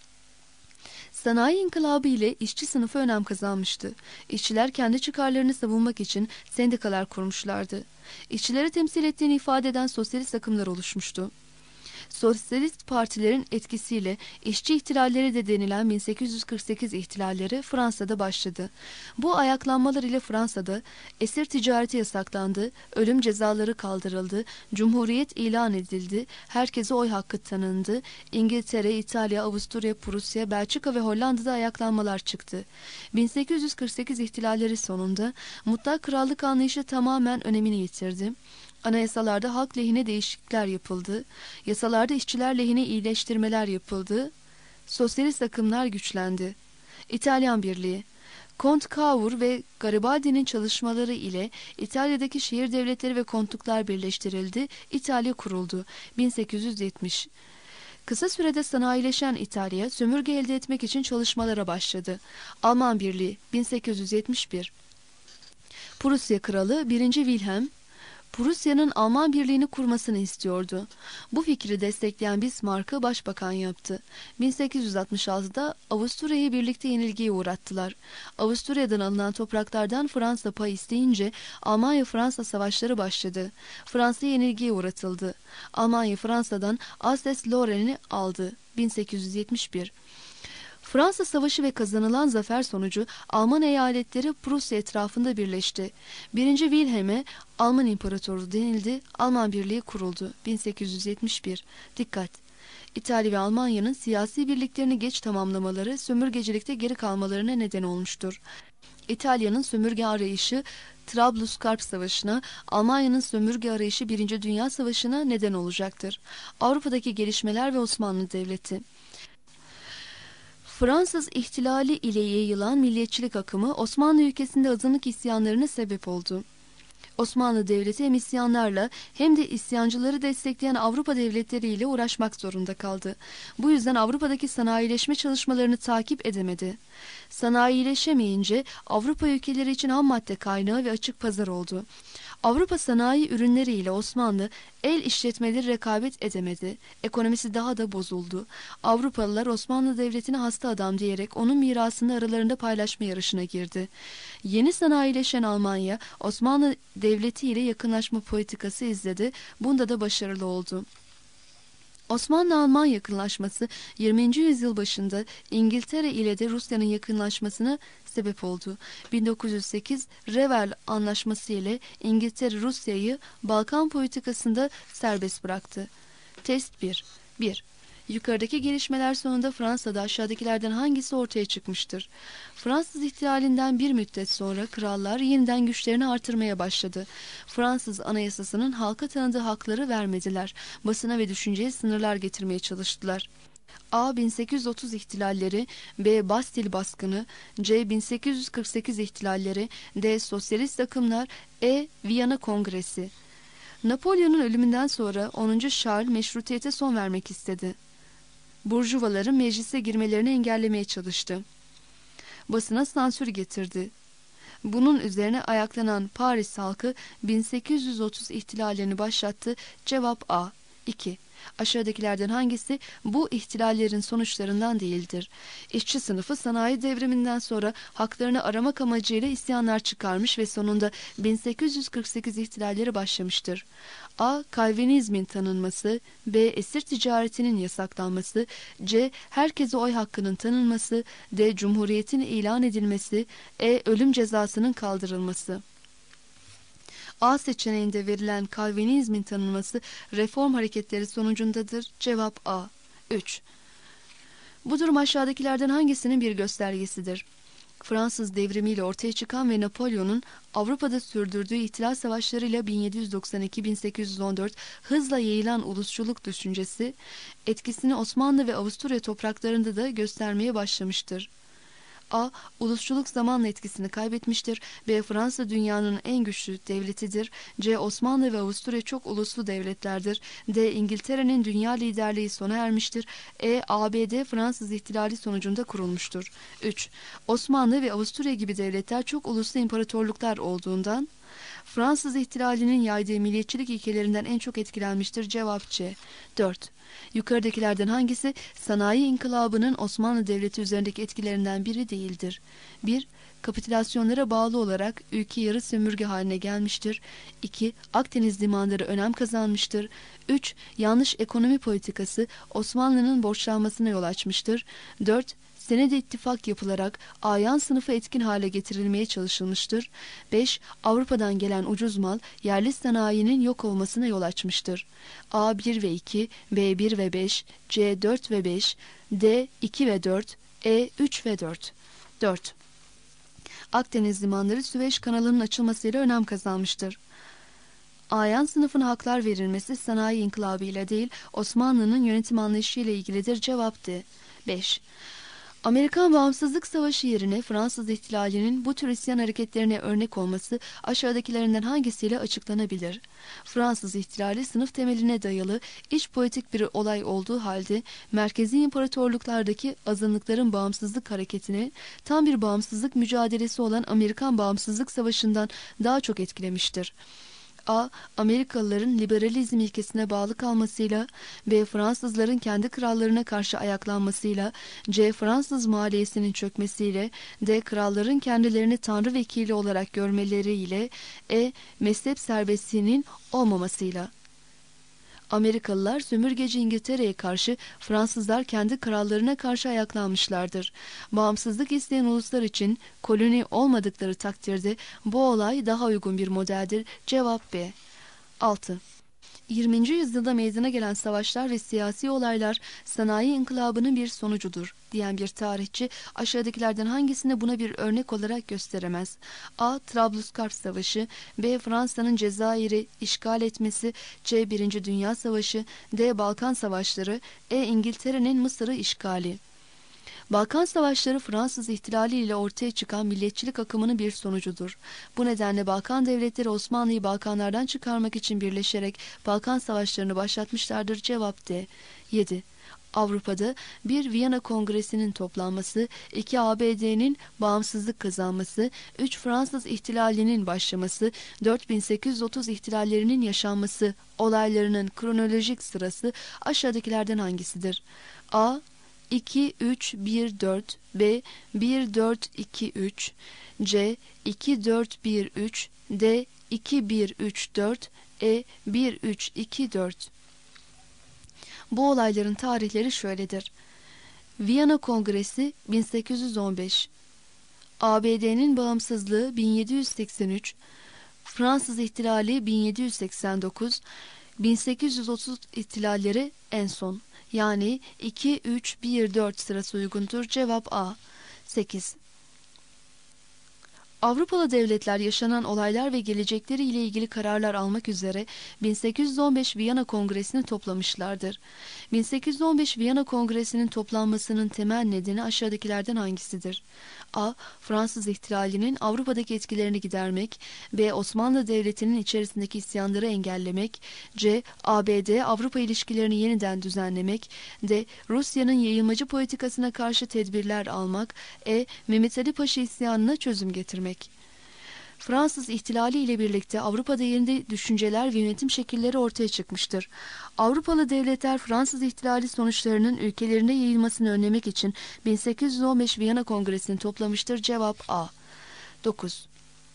Sanayi inkılabı ile işçi sınıfı önem kazanmıştı. İşçiler kendi çıkarlarını savunmak için sendikalar kurmuşlardı. İşçileri temsil ettiğini ifade eden sosyalist akımlar oluşmuştu. Sosyalist partilerin etkisiyle işçi ihtilalleri de denilen bin sekiz yüz kırk sekiz ihtilalleri Fransa'da başladı. Bu ayaklanmalar ile Fransa'da esir ticareti yasaklandı, ölüm cezaları kaldırıldı, cumhuriyet ilan edildi, herkese oy hakkı tanındı, İngiltere, İtalya, Avusturya, Prusya, Belçika ve Hollanda'da ayaklanmalar çıktı. bin sekiz yüz kırk sekiz ihtilalleri sonunda mutlak krallık anlayışı tamamen önemini yitirdi. Anayasalarda halk lehine değişiklikler yapıldı. Yasalarda işçiler lehine iyileştirmeler yapıldı. Sosyalist akımlar güçlendi. İtalyan Birliği. Kont Cavour ve Garibaldi'nin çalışmaları ile İtalya'daki şehir devletleri ve kontluklar birleştirildi. İtalya kuruldu. bin sekiz yüz yetmiş. Kısa sürede sanayileşen İtalya, sömürge elde etmek için çalışmalara başladı. Alman Birliği. bin sekiz yüz yetmiş bir. Prusya Kralı birinci Wilhelm, Prusya'nın Alman Birliği'ni kurmasını istiyordu. Bu fikri destekleyen Bismarck'ı başbakan yaptı. bin sekiz yüz altmış altıda Avusturya'yı birlikte yenilgiye uğrattılar. Avusturya'dan alınan topraklardan Fransa pay isteyince Almanya-Fransa savaşları başladı. Fransa yenilgiye uğratıldı. Almanya Fransa'dan Alsace-Lorraine'i aldı. bin sekiz yüz yetmiş bir. Fransa Savaşı ve kazanılan zafer sonucu Alman eyaletleri Prusya etrafında birleşti. birinci Wilhelm'e Alman İmparatoru denildi, Alman Birliği kuruldu. bin sekiz yüz yetmiş bir. Dikkat! İtalya ve Almanya'nın siyasi birliklerini geç tamamlamaları sömürgecilikte geri kalmalarına neden olmuştur. İtalya'nın sömürge arayışı Trablusgarp Savaşı'na, Almanya'nın sömürge arayışı birinci Dünya Savaşı'na neden olacaktır. Avrupa'daki gelişmeler ve Osmanlı Devleti. Fransız ihtilali ile yayılan milliyetçilik akımı Osmanlı ülkesinde azınlık isyanlarına sebep oldu. Osmanlı Devleti hem isyanlarla hem de isyancıları destekleyen Avrupa devletleriyle uğraşmak zorunda kaldı. Bu yüzden Avrupa'daki sanayileşme çalışmalarını takip edemedi. Sanayileşemeyince Avrupa ülkeleri için ham madde kaynağı ve açık pazar oldu. Avrupa sanayi ürünleriyle Osmanlı el işletmeleri rekabet edemedi. Ekonomisi daha da bozuldu. Avrupalılar Osmanlı Devleti'ne hasta adam diyerek onun mirasını aralarında paylaşma yarışına girdi. Yeni sanayileşen Almanya Osmanlı Devleti ile yakınlaşma politikası izledi. Bunda da başarılı oldu. Osmanlı-Alman yakınlaşması yirminci yüzyıl başında İngiltere ile de Rusya'nın yakınlaşmasına sebep oldu. bin dokuz yüz sekiz Revel Anlaşması ile İngiltere Rusya'yı Balkan politikasında serbest bıraktı. Test bir. bir. Yukarıdaki gelişmeler sonunda Fransa'da aşağıdakilerden hangisi ortaya çıkmıştır? Fransız ihtilalinden bir müddet sonra krallar yeniden güçlerini artırmaya başladı. Fransız anayasasının halka tanıdığı hakları vermediler. Basına ve düşünceye sınırlar getirmeye çalıştılar. A. bin sekiz yüz otuz ihtilalleri, B. Bastil baskını, C. bin sekiz yüz kırk sekiz ihtilalleri, D. Sosyalist akımlar, E. Viyana Kongresi. Napolyon'un ölümünden sonra onuncu Charles meşrutiyete son vermek istedi. Burjuvaların meclise girmelerini engellemeye çalıştı. Basına sansür getirdi. Bunun üzerine ayaklanan Paris halkı bin sekiz yüz otuz ihtilallerini başlattı. Cevap A. iki. Aşağıdakilerden hangisi bu ihtilallerin sonuçlarından değildir? İşçi sınıfı sanayi devriminden sonra haklarını aramak amacıyla isyanlar çıkarmış ve sonunda bin sekiz yüz kırk sekiz ihtilalleri başlamıştır. A. Kalvinizmin tanınması, B. Esir ticaretinin yasaklanması, C. Herkese oy hakkının tanınması, D. Cumhuriyetin ilan edilmesi, E. Ölüm cezasının kaldırılması. A seçeneğinde verilen Kalvinizmin tanınması reform hareketleri sonucundadır. Cevap A. üç. Bu durum aşağıdakilerden hangisinin bir göstergesidir? Fransız devrimiyle ortaya çıkan ve Napolyon'un Avrupa'da sürdürdüğü ihtilal savaşlarıyla bin yedi yüz doksan iki bin sekiz yüz on dört hızla yayılan ulusçuluk düşüncesi etkisini Osmanlı ve Avusturya topraklarında da göstermeye başlamıştır. A. Ulusçuluk zamanla etkisini kaybetmiştir. B. Fransa dünyanın en güçlü devletidir. C. Osmanlı ve Avusturya çok uluslu devletlerdir. D. İngiltere'nin dünya liderliği sona ermiştir. E. A B D Fransız ihtilali sonucunda kurulmuştur. üç. Osmanlı ve Avusturya gibi devletler çok uluslu imparatorluklar olduğundan Fransız ihtilalinin yaydığı milliyetçilik ilkelerinden en çok etkilenmiştir. Cevap C. dört. Yukarıdakilerden hangisi sanayi inkılabının Osmanlı Devleti üzerindeki etkilerinden biri değildir? bir. Kapitülasyonlara bağlı olarak ülke yarı sömürge haline gelmiştir. iki. Akdeniz limanları önem kazanmıştır. üç. Yanlış ekonomi politikası Osmanlı'nın borçlanmasına yol açmıştır. dört. Senede ittifak yapılarak ayan sınıfı etkin hale getirilmeye çalışılmıştır. beş. Avrupa'dan gelen ucuz mal yerli sanayinin yok olmasına yol açmıştır. A bir ve iki, B bir ve beş, C dört ve beş, D iki ve dört, E üç ve dört. dört. Akdeniz limanları Süveyş kanalının açılmasıyla önem kazanmıştır. Ayan sınıfına haklar verilmesi sanayi inkılabı ile değil Osmanlı'nın yönetim anlayışı ile ilgilidir. Cevap D. beş. Amerikan Bağımsızlık Savaşı yerine Fransız ihtilalinin bu tür isyan hareketlerine örnek olması aşağıdakilerinden hangisiyle açıklanabilir? Fransız ihtilali sınıf temeline dayalı iç politik bir olay olduğu halde merkezi imparatorluklardaki azınlıkların bağımsızlık hareketini tam bir bağımsızlık mücadelesi olan Amerikan Bağımsızlık Savaşı'ndan daha çok etkilemiştir. A. Amerikalıların liberalizm ilkesine bağlı kalmasıyla, B. Fransızların kendi krallarına karşı ayaklanmasıyla, C. Fransız maliyesinin çökmesiyle, D. Kralların kendilerini tanrı vekili olarak görmeleriyle, E. Mezhep serbestliğinin olmamasıyla. Amerikalılar sömürgeci İngiltere'ye karşı, Fransızlar kendi krallarına karşı ayaklanmışlardır. Bağımsızlık isteyen uluslar için koloni olmadıkları takdirde bu olay daha uygun bir modeldir. Cevap B. altı. yirminci yüzyılda meydana gelen savaşlar ve siyasi olaylar sanayi inkılabının bir sonucudur diyen bir tarihçi aşağıdakilerden hangisini buna bir örnek olarak gösteremez? A. Trablusgarp Savaşı, B. Fransa'nın Cezayir'i işgal etmesi, C. Birinci Dünya Savaşı, D. Balkan Savaşları, E. İngiltere'nin Mısır'ı işgali. Balkan Savaşları Fransız ihtilali ile ortaya çıkan milliyetçilik akımının bir sonucudur. Bu nedenle Balkan devletleri Osmanlı'yı Balkanlardan çıkarmak için birleşerek Balkan Savaşlarını başlatmışlardır. Cevap D. yedi. Avrupa'da bir Viyana Kongresi'nin toplanması, iki A B D'nin bağımsızlık kazanması, üç Fransız ihtilalinin başlaması, dört bin sekiz yüz otuz ihtilallerinin yaşanması olaylarının kronolojik sırası aşağıdakilerden hangisidir? A. iki, üç, bir, dört, B. bir, dört, iki, üç, C. iki, dört, bir, üç, D. iki, bir, üç, dört, E. bir, üç, iki, dört. Bu olayların tarihleri şöyledir. Viyana Kongresi bin sekiz yüz on beş, A B D'nin bağımsızlığı bin yedi yüz seksen üç, Fransız ihtilali bin yedi yüz seksen dokuz, bin sekiz yüz otuz ihtilalleri en son. Yani iki, üç, bir, dört sırası uygundur. Cevap A. sekiz. Avrupalı devletler yaşanan olaylar ve gelecekleri ile ilgili kararlar almak üzere bin sekiz yüz on beş Viyana Kongresi'ni toplamışlardır. bin sekiz yüz on beş Viyana Kongresi'nin toplanmasının temel nedeni aşağıdakilerden hangisidir? A. Fransız ihtilalinin Avrupa'daki etkilerini gidermek. B. Osmanlı Devleti'nin içerisindeki isyanları engellemek. C. A B D Avrupa ilişkilerini yeniden düzenlemek. D. Rusya'nın yayılmacı politikasına karşı tedbirler almak. E. Mehmet Ali Paşa isyanına çözüm getirmek. Fransız ihtilali ile birlikte Avrupa'da yeni düşünceler ve yönetim şekilleri ortaya çıkmıştır. Avrupalı devletler Fransız ihtilali sonuçlarının ülkelerine yayılmasını önlemek için bin sekiz yüz on beş Viyana Kongresi'ni toplamıştır. Cevap A. dokuz.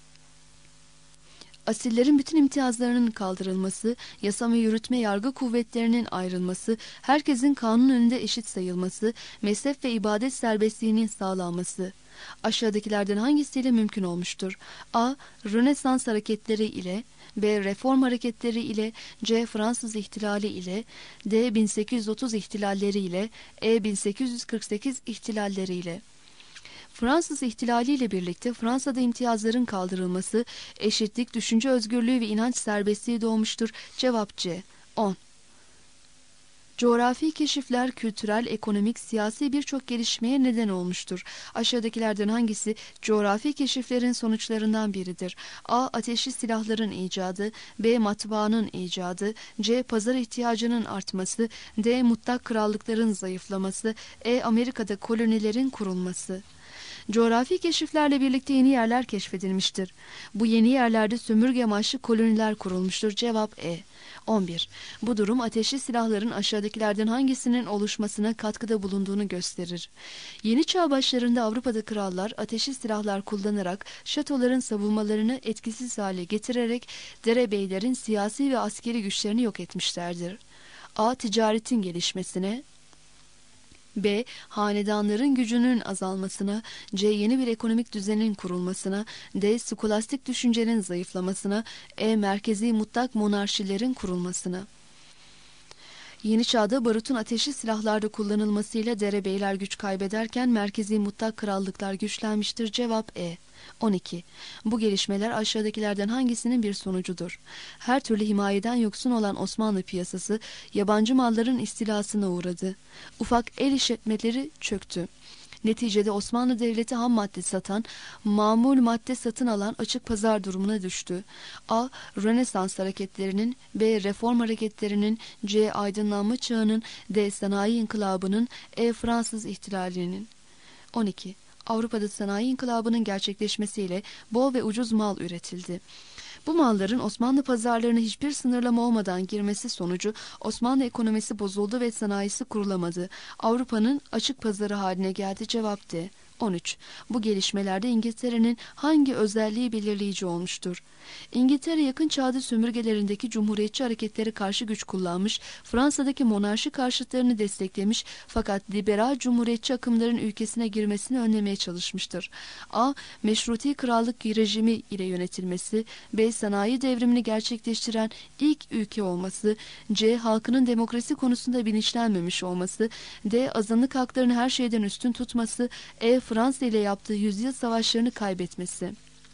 Asillerin bütün imtiyazlarının kaldırılması, yasama yürütme yargı kuvvetlerinin ayrılması, herkesin kanun önünde eşit sayılması, mezhep ve ibadet serbestliğinin sağlanması. Aşağıdakilerden hangisiyle mümkün olmuştur? A. Rönesans hareketleri ile, B. Reform hareketleri ile, C. Fransız ihtilali ile, D. bin sekiz yüz otuz ihtilalleri ile, E. bin sekiz yüz kırk sekiz ihtilalleri ile. Fransız ihtilali ile birlikte Fransa'da imtiyazların kaldırılması, eşitlik, düşünce özgürlüğü ve inanç serbestliği doğmuştur. Cevap C. on. Coğrafi keşifler kültürel, ekonomik, siyasi birçok gelişmeye neden olmuştur. Aşağıdakilerden hangisi coğrafi keşiflerin sonuçlarından biridir? A. Ateşli silahların icadı, B. Matbaanın icadı, C. Pazar ihtiyacının artması, D. Mutlak krallıkların zayıflaması, E. Amerika'da kolonilerin kurulması. Coğrafi keşiflerle birlikte yeni yerler keşfedilmiştir. Bu yeni yerlerde sömürge amaçlı koloniler kurulmuştur. Cevap E. on bir. Bu durum ateşli silahların aşağıdakilerden hangisinin oluşmasına katkıda bulunduğunu gösterir. Yeni çağ başlarında Avrupa'da krallar ateşli silahlar kullanarak şatoların savunmalarını etkisiz hale getirerek derebeylerin siyasi ve askeri güçlerini yok etmişlerdir. A. Ticaretin gelişmesine, B. Hanedanların gücünün azalmasına, C. Yeni bir ekonomik düzenin kurulmasına, D. Skolastik düşüncenin zayıflamasına, E. Merkezi mutlak monarşilerin kurulmasına. Yeni çağda barutun ateşli silahlarda kullanılmasıyla derebeyler güç kaybederken merkezi mutlak krallıklar güçlenmiştir. Cevap E. on iki. Bu gelişmeler aşağıdakilerden hangisinin bir sonucudur? Her türlü himayeden yoksun olan Osmanlı piyasası yabancı malların istilasına uğradı. Ufak el işletmeleri çöktü. Neticede Osmanlı Devleti ham madde satan, mamul madde satın alan açık pazar durumuna düştü. A. Rönesans hareketlerinin, B. Reform hareketlerinin, C. Aydınlanma çağının, D. Sanayi inkılabının, E. Fransız ihtilalinin. on iki. Avrupa'da sanayi inkılabının gerçekleşmesiyle bol ve ucuz mal üretildi. Bu malların Osmanlı pazarlarına hiçbir sınırlama olmadan girmesi sonucu Osmanlı ekonomisi bozuldu ve sanayisi kurulamadı. Avrupa'nın açık pazarı haline geldi. Cevap D. on üç. Bu gelişmelerde İngiltere'nin hangi özelliği belirleyici olmuştur? İngiltere yakın çağda sömürgelerindeki cumhuriyetçi hareketlere karşı güç kullanmış, Fransa'daki monarşi karşıtlarını desteklemiş fakat liberal cumhuriyetçi akımların ülkesine girmesini önlemeye çalışmıştır. A. Meşruti krallık rejimi ile yönetilmesi, B. Sanayi devrimini gerçekleştiren ilk ülke olması, C. Halkının demokrasi konusunda bilinçlenmemiş olması, D. Azınlık haklarını her şeyden üstün tutması, E. Fransa ile yaptığı yüzyıl savaşlarını kaybetmesi.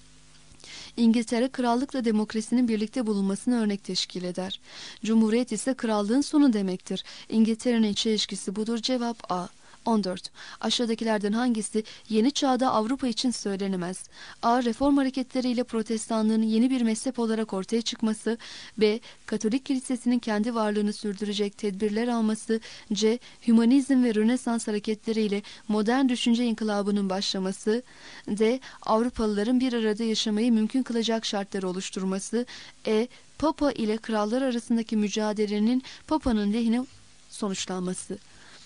İngiltere krallıkla demokrasinin birlikte bulunmasını örnek teşkil eder. Cumhuriyet ise krallığın sonu demektir. İngiltere'nin çelişkisi budur. Cevap A. on dört. Aşağıdakilerden hangisi yeni çağda Avrupa için söylenemez? A. Reform hareketleriyle protestanlığın yeni bir mezhep olarak ortaya çıkması, B. Katolik kilisesinin kendi varlığını sürdürecek tedbirler alması, C. Hümanizm ve Rönesans hareketleriyle modern düşünce inkılabının başlaması, D. Avrupalıların bir arada yaşamayı mümkün kılacak şartları oluşturması, E. Papa ile krallar arasındaki mücadelenin Papa'nın lehine sonuçlanması.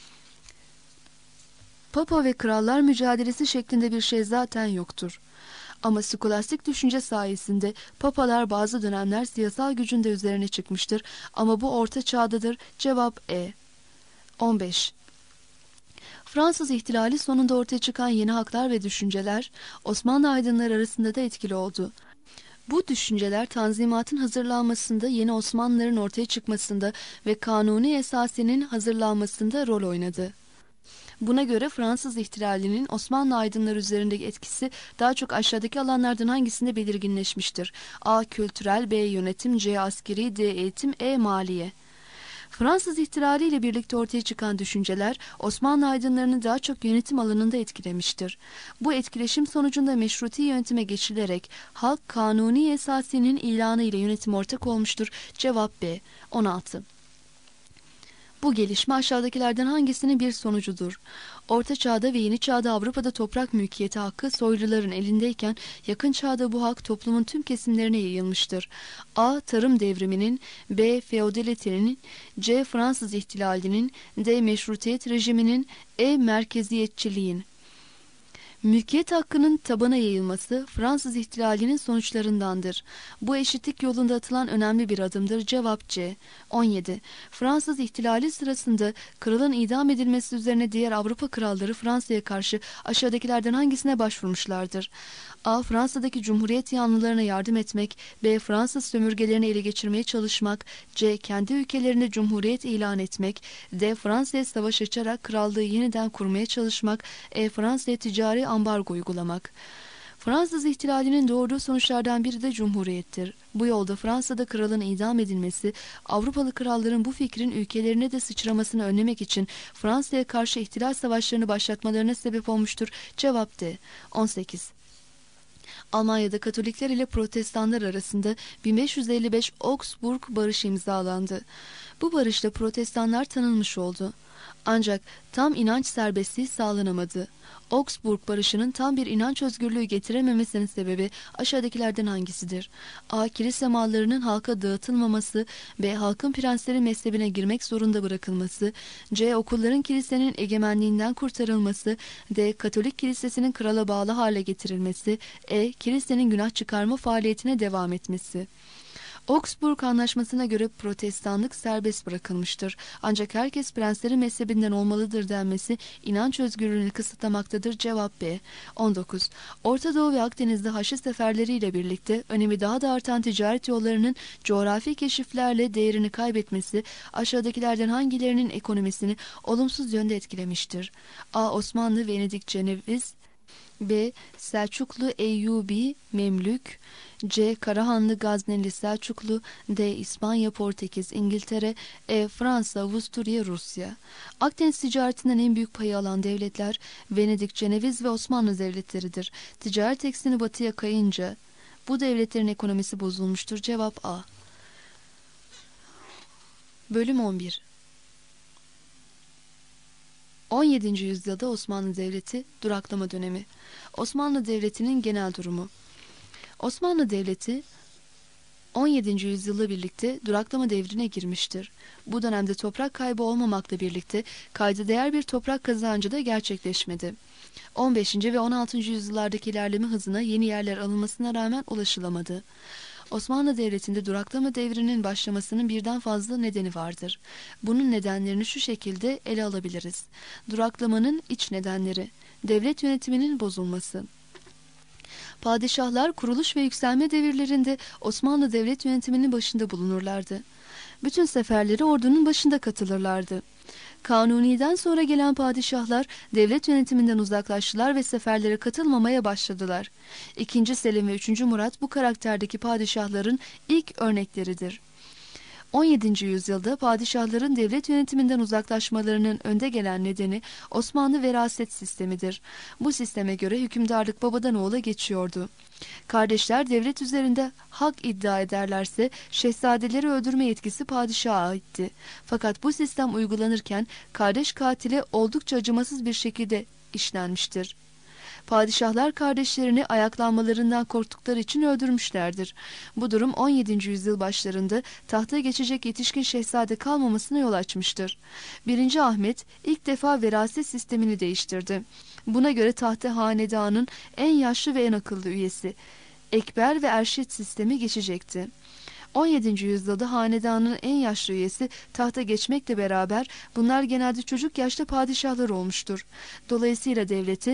Papa ve krallar mücadelesi şeklinde bir şey zaten yoktur. Ama skolastik düşünce sayesinde papalar bazı dönemler siyasal gücün de üzerine çıkmıştır ama bu orta çağdadır. Cevap E. on beş. Fransız ihtilali sonunda ortaya çıkan yeni haklar ve düşünceler Osmanlı aydınları arasında da etkili oldu. Bu düşünceler Tanzimat'ın hazırlanmasında, yeni Osmanlıların ortaya çıkmasında ve Kanuni Esasi'nin hazırlanmasında rol oynadı. Buna göre Fransız ihtilalinin Osmanlı aydınları üzerindeki etkisi daha çok aşağıdaki alanlardan hangisinde belirginleşmiştir? A. Kültürel, B. Yönetim, C. Askeri, D. Eğitim, E. Maliye. Fransız ihtilali ile birlikte ortaya çıkan düşünceler Osmanlı aydınlarını daha çok yönetim alanında etkilemiştir. Bu etkileşim sonucunda meşruti yönetime geçilerek halk Kanuni Esasi'nin ilanı ile yönetim ortak olmuştur. Cevap B. on altı. Bu gelişme aşağıdakilerden hangisinin bir sonucudur? Orta Çağ'da ve Yeni Çağ'da Avrupa'da toprak mülkiyeti hakkı soyluların elindeyken Yakın Çağ'da bu hak toplumun tüm kesimlerine yayılmıştır. A. Tarım devriminin, B. Feodalitenin, C. Fransız ihtilalinin, D. Meşrutiyet rejiminin, E. Merkeziyetçiliğin. Mülkiyet hakkının tabana yayılması Fransız ihtilalinin sonuçlarındandır. Bu eşitlik yolunda atılan önemli bir adımdır. Cevap C. on yedi. Fransız ihtilali sırasında kralın idam edilmesi üzerine diğer Avrupa kralları Fransa'ya karşı aşağıdakilerden hangisine başvurmuşlardır? A. Fransa'daki Cumhuriyet yanlılarına yardım etmek, B. Fransız sömürgelerini ele geçirmeye çalışmak, C. Kendi ülkelerinde Cumhuriyet ilan etmek, D. Fransa'ya savaş açarak krallığı yeniden kurmaya çalışmak, E. Fransa'ya ticari ambargo uygulamak. Fransız ihtilalinin doğurduğu sonuçlardan biri de Cumhuriyettir. Bu yolda Fransa'da kralın idam edilmesi, Avrupalı kralların bu fikrin ülkelerine de sıçramasını önlemek için Fransa'ya karşı ihtilal savaşlarını başlatmalarına sebep olmuştur. Cevap D. on sekiz. Almanya'da Katolikler ile Protestanlar arasında bin beş yüz elli beş Augsburg Barışı imzalandı. Bu barışla Protestanlar tanınmış oldu. Ancak tam inanç serbestliği sağlanamadı. Augsburg Barışı'nın tam bir inanç özgürlüğü getirememesinin sebebi aşağıdakilerden hangisidir? A. Kilise mallarının halka dağıtılmaması, B. Halkın prensleri mezhebine girmek zorunda bırakılması, C. Okulların kilisenin egemenliğinden kurtarılması, D. Katolik kilisesinin krala bağlı hale getirilmesi, E. Kilisenin günah çıkarma faaliyetine devam etmesi. Augsburg Anlaşması'na göre protestanlık serbest bırakılmıştır. Ancak herkes prenslerin mezhebinden olmalıdır denmesi inanç özgürlüğünü kısıtlamaktadır. Cevap B. on dokuz. Orta Doğu ve Akdeniz'de Haçlı seferleriyle birlikte önemi daha da artan ticaret yollarının coğrafi keşiflerle değerini kaybetmesi aşağıdakilerden hangilerinin ekonomisini olumsuz yönde etkilemiştir? A. Osmanlı, Venedik, Ceneviz, B. Selçuklu, Eyyubi, Memlük, C. Karahanlı, Gazneli, Selçuklu, D. İspanya, Portekiz, İngiltere, E. Fransa, Avusturya, Rusya. Akdeniz ticaretinden en büyük payı alan devletler Venedik, Ceneviz ve Osmanlı devletleridir. Ticaret ekseni batıya kayınca bu devletlerin ekonomisi bozulmuştur. Cevap A. Bölüm on bir. on yedinci yüzyılda Osmanlı Devleti duraklama dönemi. Osmanlı Devleti'nin genel durumu. Osmanlı Devleti on yedinci yüzyılla birlikte duraklama devrine girmiştir. Bu dönemde toprak kaybı olmamakla birlikte kayda değer bir toprak kazancı da gerçekleşmedi. on beşinci ve on altıncı yüzyıllardaki ilerleme hızına yeni yerler alınmasına rağmen ulaşılamadı. Osmanlı Devleti'nde duraklama devrinin başlamasının birden fazla nedeni vardır. Bunun nedenlerini şu şekilde ele alabiliriz. Duraklamanın iç nedenleri: devlet yönetiminin bozulması. Padişahlar kuruluş ve yükselme devirlerinde Osmanlı devlet yönetiminin başında bulunurlardı. Bütün seferlere ordunun başında katılırlardı. Kanuni'den sonra gelen padişahlar devlet yönetiminden uzaklaştılar ve seferlere katılmamaya başladılar. İkinci Selim ve üçüncü Murat bu karakterdeki padişahların ilk örnekleridir. on yedinci yüzyılda padişahların devlet yönetiminden uzaklaşmalarının önde gelen nedeni Osmanlı veraset sistemidir. Bu sisteme göre hükümdarlık babadan oğula geçiyordu. Kardeşler devlet üzerinde hak iddia ederlerse şehzadeleri öldürme yetkisi padişaha aitti. Fakat bu sistem uygulanırken kardeş katili oldukça acımasız bir şekilde işlenmiştir. Padişahlar kardeşlerini ayaklanmalarından korktukları için öldürmüşlerdir. Bu durum on yedinci yüzyıl başlarında tahta geçecek yetişkin şehzade kalmamasına yol açmıştır. birinci Ahmet ilk defa veraset sistemini değiştirdi. Buna göre tahta hanedanın en yaşlı ve en akıllı üyesi Ekber ve Erşit sistemi geçecekti. on yedinci yüzyılda hanedanın en yaşlı üyesi tahta geçmekle beraber bunlar genelde çocuk yaşta padişahlar olmuştur. Dolayısıyla devleti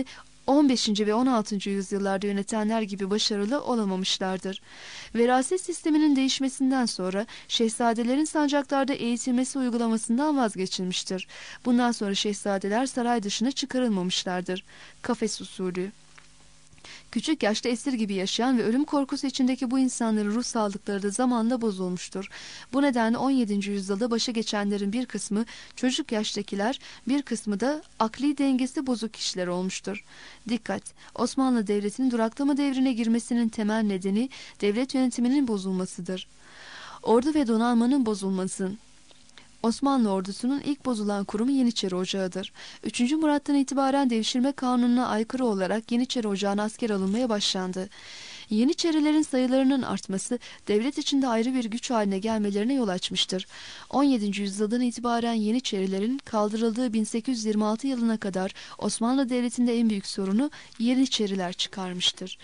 on beşinci ve on altıncı yüzyıllarda yönetenler gibi başarılı olamamışlardır. Veraset sisteminin değişmesinden sonra şehzadelerin sancaklarda eğitilmesi uygulamasından vazgeçilmiştir. Bundan sonra şehzadeler saray dışına çıkarılmamışlardır. Kafes usulü. Küçük yaşta esir gibi yaşayan ve ölüm korkusu içindeki bu insanların ruh sağlıkları da zamanla bozulmuştur. Bu nedenle on yedinci yüzyılda başa geçenlerin bir kısmı çocuk yaştakiler, bir kısmı da akli dengesi bozuk kişiler olmuştur. Dikkat! Osmanlı Devleti'nin duraklama devrine girmesinin temel nedeni devlet yönetiminin bozulmasıdır. Ordu ve donanmanın bozulması. Osmanlı ordusunun ilk bozulan kurumu Yeniçeri Ocağı'dır. üçüncü Murat'tan itibaren devşirme kanununa aykırı olarak Yeniçeri Ocağı'na asker alınmaya başlandı. Yeniçerilerin sayılarının artması devlet içinde ayrı bir güç haline gelmelerine yol açmıştır. on yedinci yüzyıldan itibaren Yeniçerilerin kaldırıldığı bin sekiz yüz yirmi altı yılına kadar Osmanlı Devleti'nde en büyük sorunu Yeniçeriler çıkarmıştır.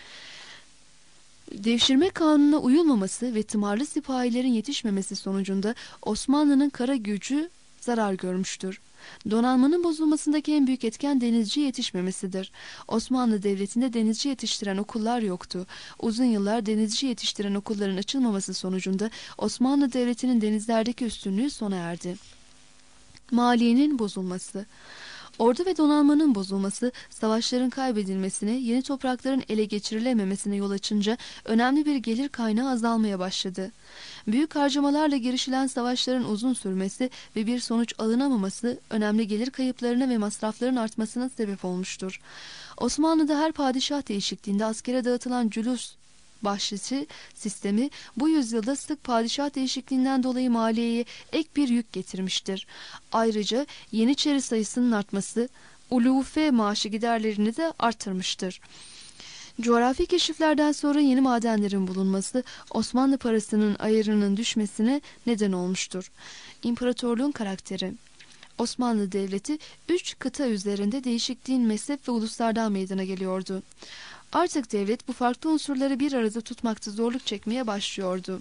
Devşirme kanununa uyulmaması ve tımarlı sipahilerin yetişmemesi sonucunda Osmanlı'nın kara gücü zarar görmüştür. Donanmanın bozulmasındaki en büyük etken denizci yetişmemesidir. Osmanlı Devleti'nde denizci yetiştiren okullar yoktu. Uzun yıllar denizci yetiştiren okulların açılmaması sonucunda Osmanlı Devleti'nin denizlerdeki üstünlüğü sona erdi. Maliyenin bozulması. Ordu ve donanmanın bozulması, savaşların kaybedilmesine, yeni toprakların ele geçirilememesine yol açınca önemli bir gelir kaynağı azalmaya başladı. Büyük harcamalarla girişilen savaşların uzun sürmesi ve bir sonuç alınamaması önemli gelir kayıplarına ve masrafların artmasına sebep olmuştur. Osmanlı'da her padişah değişikliğinde askere dağıtılan cülus bahşişi sistemi bu yüzyılda sık padişah değişikliğinden dolayı maliyeye ek bir yük getirmiştir. Ayrıca Yeniçeri sayısının artması ulufe maaşı giderlerini de artırmıştır. Coğrafi keşiflerden sonra yeni madenlerin bulunması Osmanlı parasının ayarının düşmesine neden olmuştur. İmparatorluğun karakteri. Osmanlı Devleti üç kıta üzerinde değişik din, mezhep ve uluslardan meydana geliyordu. Artık devlet bu farklı unsurları bir arada tutmakta zorluk çekmeye başlıyordu.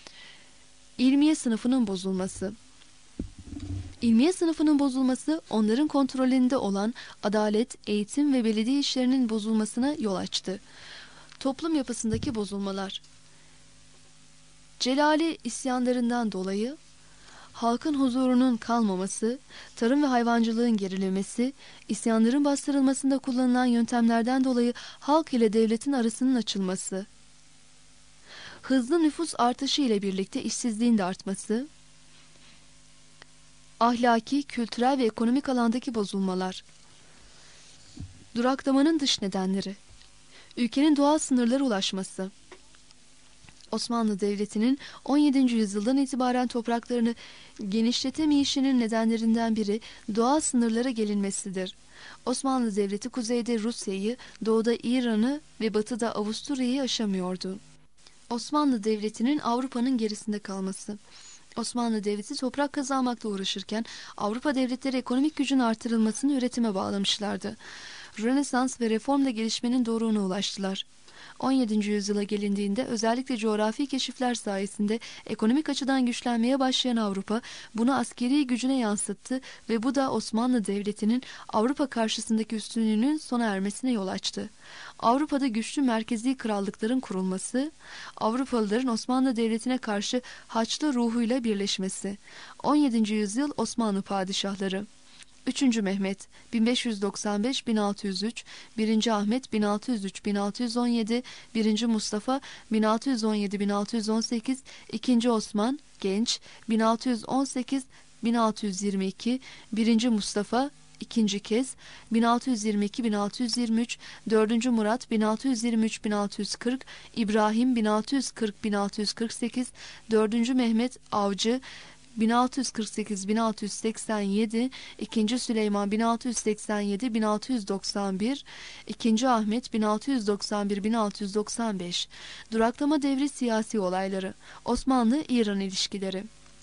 İlmiye sınıfının bozulması. İlmiye sınıfının bozulması onların kontrolünde olan adalet, eğitim ve belediye işlerinin bozulmasına yol açtı. Toplum yapısındaki bozulmalar. Celali isyanlarından dolayı halkın huzurunun kalmaması, tarım ve hayvancılığın gerilemesi, isyanların bastırılmasında kullanılan yöntemlerden dolayı halk ile devletin arasının açılması, hızlı nüfus artışı ile birlikte işsizliğin de artması, ahlaki, kültürel ve ekonomik alandaki bozulmalar, duraklamanın dış nedenleri, ülkenin doğal sınırlara ulaşması. Osmanlı Devleti'nin on yedinci yüzyıldan itibaren topraklarını genişletemeyişinin nedenlerinden biri doğal sınırlara gelinmesidir. Osmanlı Devleti kuzeyde Rusya'yı, doğuda İran'ı ve batıda Avusturya'yı aşamıyordu. Osmanlı Devleti'nin Avrupa'nın gerisinde kalması. Osmanlı Devleti toprak kazanmakla uğraşırken Avrupa devletleri ekonomik gücün artırılmasını üretime bağlamışlardı. Rönesans ve reformla gelişmenin doruğuna ulaştılar. on yedinci yüzyıla gelindiğinde özellikle coğrafi keşifler sayesinde ekonomik açıdan güçlenmeye başlayan Avrupa bunu askeri gücüne yansıttı ve bu da Osmanlı Devleti'nin Avrupa karşısındaki üstünlüğünün sona ermesine yol açtı. Avrupa'da güçlü merkezi krallıkların kurulması, Avrupalıların Osmanlı Devleti'ne karşı Haçlı ruhuyla birleşmesi. on yedinci yüzyıl Osmanlı padişahları. üçüncü Mehmet bin beş yüz doksan beş bin altı yüz üç, birinci Ahmet bin altı yüz üç bin altı yüz on yedi, birinci Mustafa bin altı yüz on yedi bin altı yüz on sekiz, ikinci Osman Genç bin altı yüz on sekiz bin altı yüz yirmi iki, birinci Mustafa ikinci kez bin altı yüz yirmi iki bin altı yüz yirmi üç, dördüncü Murat bin altı yüz yirmi üç bin altı yüz kırk, İbrahim bin altı yüz kırk bin altı yüz kırk sekiz, dördüncü Mehmet Avcı bin altı yüz kırk sekiz bin altı yüz seksen yedi, ikinci Süleyman bin altı yüz seksen yedi bin altı yüz doksan bir, ikinci Ahmet bin altı yüz doksan bir bin altı yüz doksan beş. Duraklama devri siyasi olayları. Osmanlı-İran ilişkileri.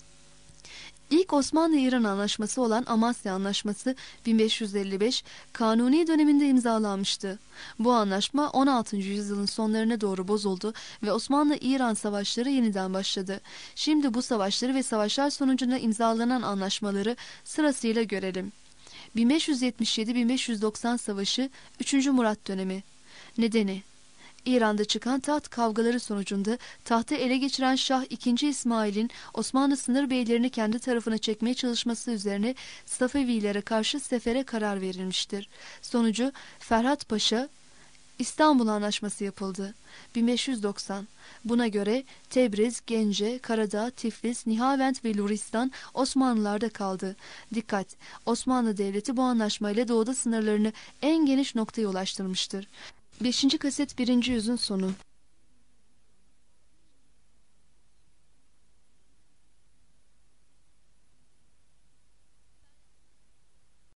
İlk Osmanlı-İran anlaşması olan Amasya Anlaşması bin beş yüz elli beş Kanuni döneminde imzalanmıştı. Bu anlaşma on altıncı yüzyılın sonlarına doğru bozuldu ve Osmanlı-İran savaşları yeniden başladı. Şimdi bu savaşları ve savaşlar sonucunda imzalanan anlaşmaları sırasıyla görelim. bin beş yüz yetmiş yedi bin beş yüz doksan Savaşı üçüncü Murat dönemi. Nedeni: İran'da çıkan taht kavgaları sonucunda tahtı ele geçiren Şah ikinci. İsmail'in Osmanlı sınır beylerini kendi tarafına çekmeye çalışması üzerine Safevilere karşı sefere karar verilmiştir. Sonucu Ferhat Paşa İstanbul Anlaşması yapıldı. bin beş yüz doksan. Buna göre Tebriz, Gence, Karadağ, Tiflis, Nihavend ve Luristan Osmanlılar'da kaldı. Dikkat! Osmanlı Devleti bu anlaşmayla doğuda sınırlarını en geniş noktaya ulaştırmıştır. beşinci kaset birinci yüzün sonu.